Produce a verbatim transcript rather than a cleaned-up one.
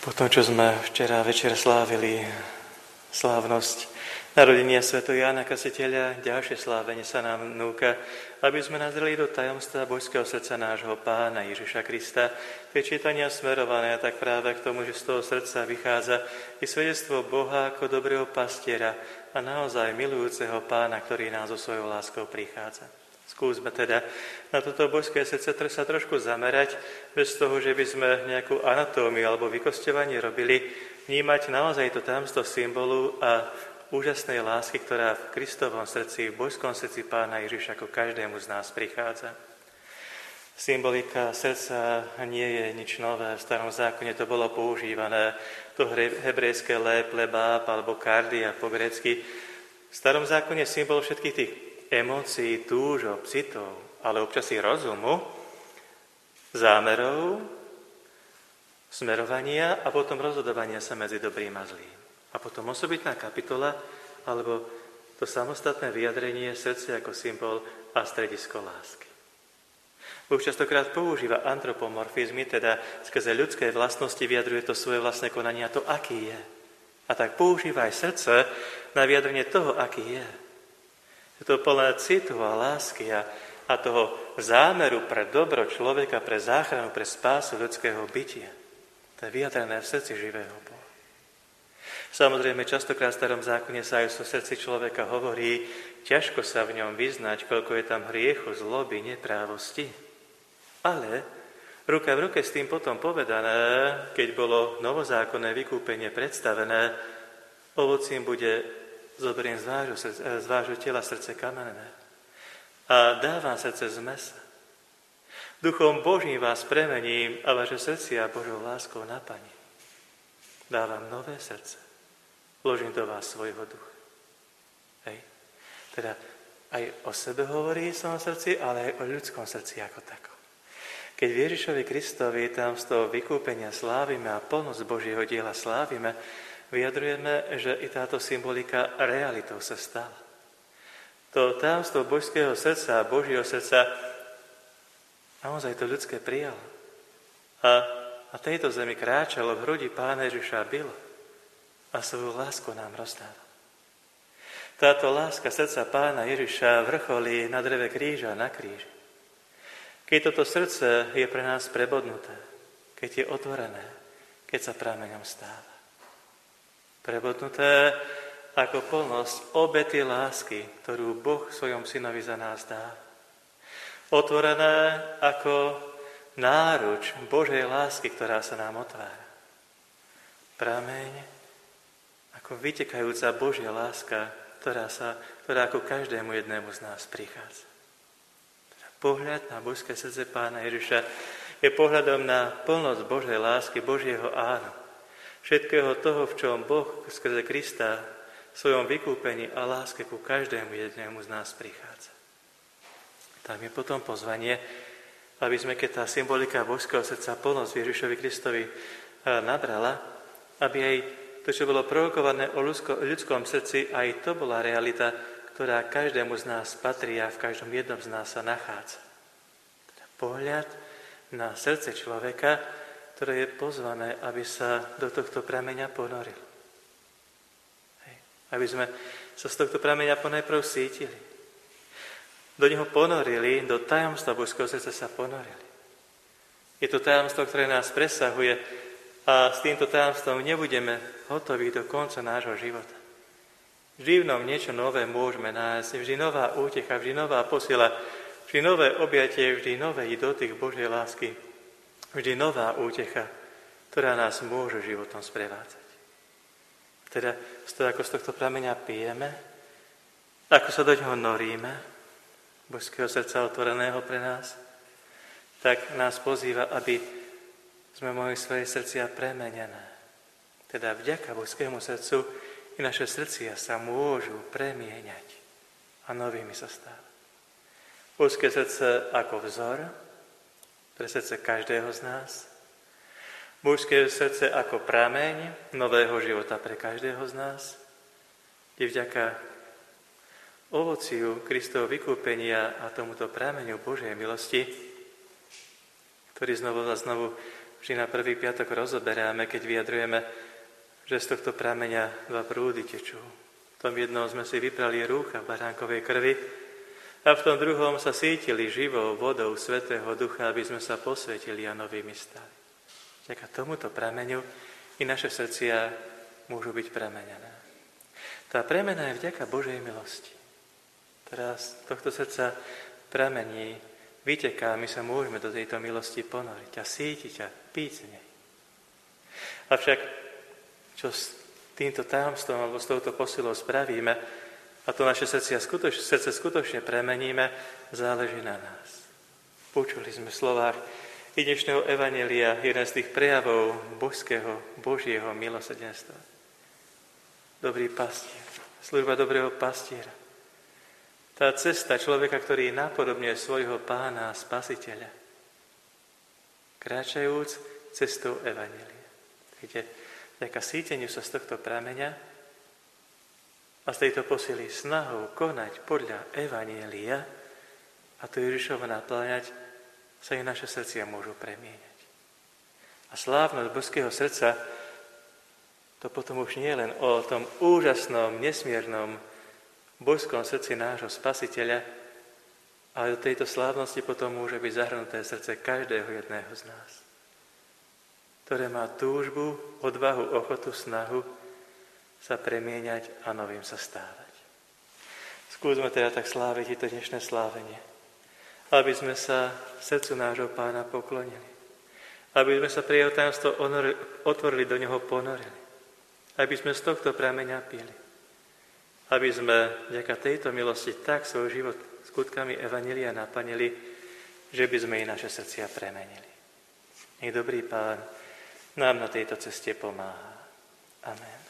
Po tom, čo sme včera večer slávili slávnosť narodenia svätého Jána Krstiteľa, ďalšie slávenie sa nám núka, aby sme nazreli do tajomstva božského srdca nášho Pána Ježiša Krista. Tie čítania smerované tak práve k tomu, že z toho srdca vychádza i svedectvo Boha ako dobrého pastiera a naozaj milujúceho Pána, ktorý nás so svojou láskou prichádza. Skúsme teda na toto božské srdce sa trošku zamerať, bez toho, že by sme nejakú anatómiu alebo vykosťovanie robili, vnímať naozaj to tajomstvo symbolu a úžasnej lásky, ktorá v Kristovom srdci, v božskom srdci Pána Ježiša ako každému z nás prichádza. Symbolika srdca nie je nič nové. V Starom zákone to bolo používané, to hebrejské lép, lebáb alebo kardia po grécky. V Starom zákone symbol všetkých tých emócií, túžob, citov, ale občas i rozumu, zámerov, smerovania a potom rozhodovania sa medzi dobrým a zlým. A potom osobitná kapitola, alebo to samostatné vyjadrenie srdce ako symbol a stredisko lásky. Boh častokrát používa antropomorfizmy, teda skrze ľudské vlastnosti vyjadruje to svoje vlastné konanie a to, aký je. A tak používa aj srdce na vyjadrenie toho, aký je. Je to plné citu a lásky a, a toho zámeru pre dobro človeka, pre záchranu, pre spásu ľudského bytia. To je vyjadrené v srdci živého Boha. Samozrejme, častokrát v Starom zákone sa aj o srdci človeka hovorí, ťažko sa v ňom vyznať, koľko je tam hriechu, zloby, neprávosti. Ale ruka v ruke s tým potom povedané, keď bolo novozákonné vykúpenie predstavené, ovocím bude zoberiem z vášho, z vášho tela srdce kamenné a dávam srdce z mesa. Duchom Božím vás premením a vaše srdcia Božou láskou naplním. Dávam nové srdce. Vložím do vás svojho ducha. Hej. Teda aj o sebe hovorí som o srdci, ale aj o ľudskom srdci ako takom. Keď v Ježišovi Kristovi tam z toho vykúpenia slávime a plnosť Božieho diela slávime, vyjadrujeme, že i táto symbolika realitou sa stala. To tajomstvo božského srdca a Božieho srdca naozaj to ľudské prijalo. A na tejto zemi kráčalo v hrudi Pána Ježiša bylo a svoju lásku nám rozdával. Táto láska srdca Pána Ježiša vrcholí na dreve kríža, na kríži. Keď toto srdce je pre nás prebodnuté, keď je otvorené, keď sa prameňom stáva. Prebodnuté ako plnosť obety lásky, ktorú Boh svojom synovi za nás dá. Otvorené ako náruč Božej lásky, ktorá sa nám otvára. Prameň ako vytekajúca Božia láska, ktorá, sa, ktorá ako každému jednému z nás prichádza. Teda pohľad na božské srdce Pána Ježiša je pohľadom na plnosť Božej lásky, Božieho áno. Všetkého toho, v čom Boh skrze Krista v svojom vykúpení a láske ku každému jednému z nás prichádza. Tam je potom pozvanie, aby sme, keď tá symbolika božského srdca plnosť Ježišovi Kristovi nabrala, aby aj to, čo bolo prorokované o ľudskom srdci, aj to bola realita, ktorá každému z nás patrí a v každom jednom z nás sa nachádza. Teda pohľad na srdce človeka, ktoré je pozvané, aby sa do tohto prameňa ponoril. Hej. Aby sme sa z tohto prameňa ponajprv cítili. Do neho ponorili, do tajomstva božského srdca sa ponorili. Je to tajomstvo, ktoré nás presahuje a s týmto tajomstvom nebudeme hotoví do konca nášho života. Vždy v nám niečo nové môžeme nájsť, vždy nová útecha, vždy nová posila, vždy nové objatie, vždy nový dotyk Božej lásky, vždy nová útecha, ktorá nás môže životom sprevádzať. Teda z toho, ako z tohto prameňa pijeme, ako sa do ňoho noríme, božského srdca otvoreného pre nás, tak nás pozýva, aby sme mohli svoje srdcia premenené. Teda vďaka božskému srdcu i naše srdcia sa môžu premieňať a novými sa stávať. Božské srdce ako vzor pre srdce každého z nás. Božské srdce ako prameň nového života pre každého z nás. Je vďaka ovociu Kristovho vykúpenia a tomuto prameňu Božej milosti, ktorý znovu a znovu vždy na prvý piatok rozoberáme, keď vyjadrujeme, že z tohto prameňa dva prúdy tečú. V tom jednom sme si vyprali rúcha v baránkovej krvi a v tom druhom sa sítili živou vodou Svätého Ducha, aby sme sa posvetili a novými stali. Vďaka tomuto prameňu i naše srdcia môžu byť premenené. Tá premena je vďaka Božej milosti, ktorá z tohto srdca pramení, vyteká, my sa môžeme do tejto milosti ponoriť a sítiť a piť z nej. Avšak, čo s týmto tajomstvom alebo s touto posilou spravíme a to naše srdce skutočne, srdce skutočne premeníme, záleží na nás. Počuli sme v slovách i dnešného evanjelia jeden z tých prejavov božského, Božieho milosrdenstva. Dobrý pastier, služba dobrého pastiera. Tá cesta človeka, ktorý napodobňuje svojho pána a spasiteľa, kráčajúc cestou evanjelia. Viete, vďaka síteniu sa z tohto prameňa a z tejto posily snahou konať podľa evanjelia a to Ježišovo napláňať, sa i naše srdcia môžu premieňať. A slávnosť božského srdca, to potom už nie je len o tom úžasnom, nesmiernom božskom srdci nášho Spasiteľa, ale do tejto slávnosti potom môže byť zahrnuté srdce každého jedného z nás, ktoré má túžbu, odvahu, ochotu, snahu sa premieňať a novým sa stávať. Skúsme teda tak sláviť i to dnešné slávenie, aby sme sa srdcu nášho Pána poklonili, aby sme sa pri jeho tajomstvo otvorili, do neho ponorili, aby sme z tohto prameňa pili, aby sme vďaka tejto milosti tak svoj život skutkami evanjelia naplnili, že by sme i naše srdcia premenili. Nech dobrý Pán nám na tejto ceste pomáha. Amen.